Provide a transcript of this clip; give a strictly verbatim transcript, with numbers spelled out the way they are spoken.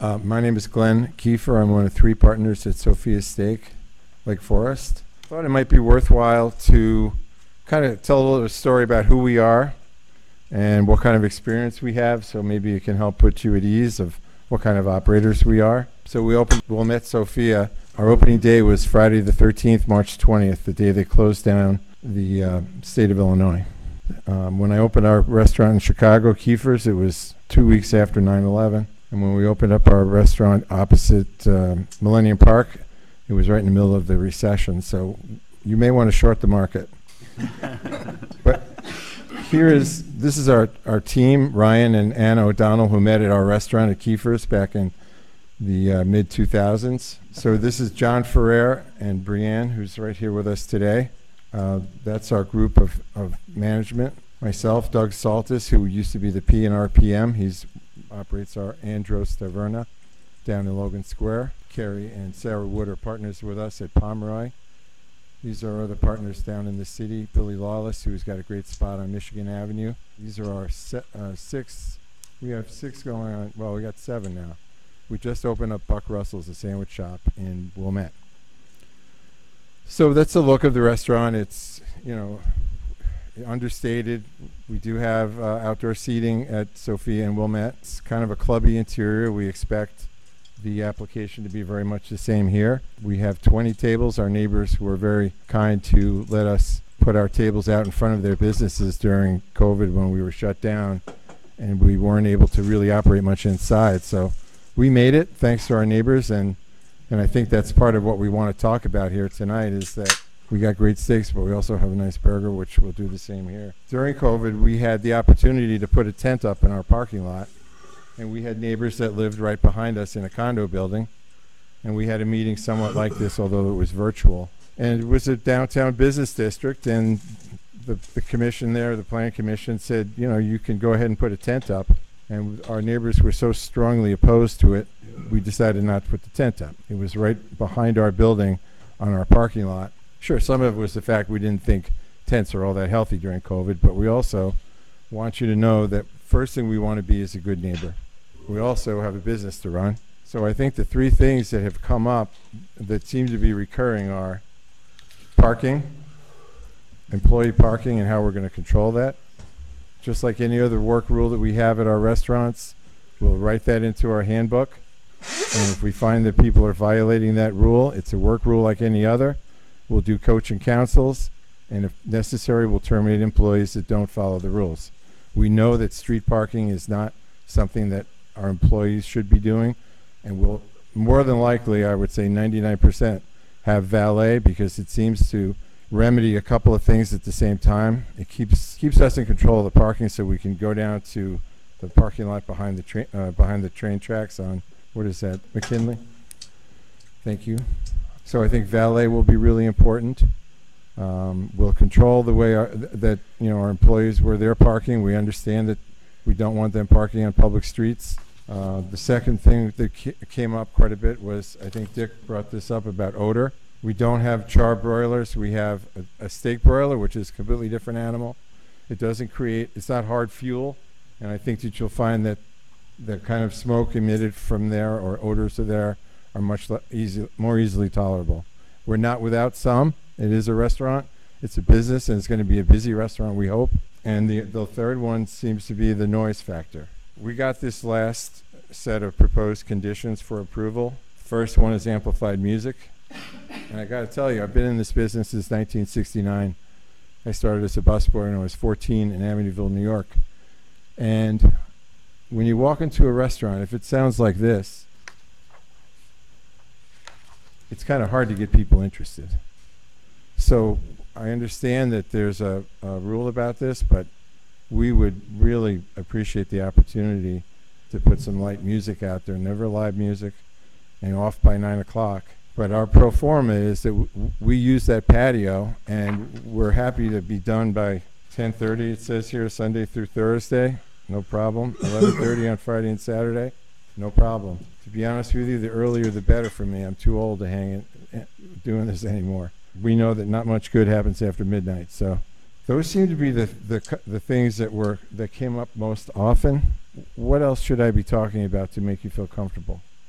Uh, my name is Glenn Kiefer. I'm one of three partners at Sophia Steak, Lake Forest. I thought it might be worthwhile to kind of tell a little story about who we are and what kind of experience we have, so maybe it can help put you at ease of what kind of operators we are. So we opened Wilmette Sophia. Our opening day was Friday the thirteenth, March twentieth, the day they closed down the uh, state of Illinois. Um, when I opened our restaurant in Chicago, Kiefer's, it was two weeks after nine eleven. And when we opened up our restaurant opposite uh, Millennium Park, it was right in the middle of the recession. So you may want to short the market. But here is, this is our, our team, Ryan and Anna O'Donnell, who met at our restaurant at Kiefer's back in the uh, mid two thousands. So this is John Ferrer and Brianne, who's right here with us today. Uh, that's our group of, of management. Myself, Doug Saltis, who used to be the P and R P M. He's operates our Andros Taverna down in Logan Square. Carrie and Sarah Wood are partners with us at Pomeroy. These are other partners down in the city. Billy Lawless, who's got a great spot on Michigan Avenue. These are our se- uh, six. We have six going on. Well, we got seven now. We just opened up Buck Russell's, a sandwich shop in Wilmette. So that's the look of the restaurant. It's, you know, understated. We do have uh, outdoor seating at Sophia and Wilmette. It's kind of a clubby interior. We expect the application to be very much the same here. We have twenty tables. Our neighbors were very kind to let us put our tables out in front of their businesses during COVID when we were shut down and we weren't able to really operate much inside. So we made it thanks to our neighbors, and and I think that's part of what we want to talk about here tonight is that we got great steaks, but we also have a nice burger, which we'll do the same here. During COVID, we had the opportunity to put a tent up in our parking lot, and we had neighbors that lived right behind us in a condo building, and we had a meeting somewhat like this, although it was virtual. And it was a downtown business district, and the, the commission there, the planning commission, said, you know, you can go ahead and put a tent up. And our neighbors were so strongly opposed to it, we decided not to put the tent up. It was right behind our building on our parking lot. Sure, some of it was the fact we didn't think tents are all that healthy during COVID, but we also want you to know that first thing we want to be is a good neighbor. We also have a business to run. So I think the three things that have come up that seem to be recurring are parking, employee parking, and how we're going to control that. Just like any other work rule that we have at our restaurants, we'll write that into our handbook. And if we find that people are violating that rule, it's a work rule like any other. We'll do coaching councils, and if necessary, we'll terminate employees that don't follow the rules. We know that street parking is not something that our employees should be doing, and we'll more than likely, I would say ninety-nine percent, have valet because it seems to remedy a couple of things at the same time. It keeps keeps us in control of the parking, so we can go down to the parking lot behind the train uh, behind the train tracks on, what is that, McKinley? Thank you. So I think valet will be really important. Um, we'll control the way our, th- that you know our employees where they're parking. We understand that we don't want them parking on public streets. Uh, the second thing that ca- came up quite a bit was, I think Dick brought this up about odor. We don't have char broilers. We have a, a steak broiler, which is a completely different animal. It doesn't create, it's not hard fuel, and I think that you'll find that the kind of smoke emitted from there or odors of there are much le- easy, more easily tolerable. We're not without some. It is a restaurant. It's a business, and it's going to be a busy restaurant, we hope. And the, the third one seems to be the noise factor. We got this last set of proposed conditions for approval. First one is amplified music. And I got to tell you, I've been in this business since nineteen sixty-nine. I started as a busboy when I was fourteen in Amityville, New York. And when you walk into a restaurant, if it sounds like this, it's kind of hard to get people interested. So I understand that there's a, a rule about this, but we would really appreciate the opportunity to put some light music out there, never live music, and off by nine o'clock. But our pro forma is that w- we use that patio, and we're happy to be done by ten thirty, it says here, Sunday through Thursday, no problem. eleven thirty on Friday and Saturday, no problem. To be honest with you, the earlier the better for me. I'm too old to hang it, doing this anymore. We know that not much good happens after midnight, so those seem to be the the the things that were that came up most often. What else should I be talking about to make you feel comfortable?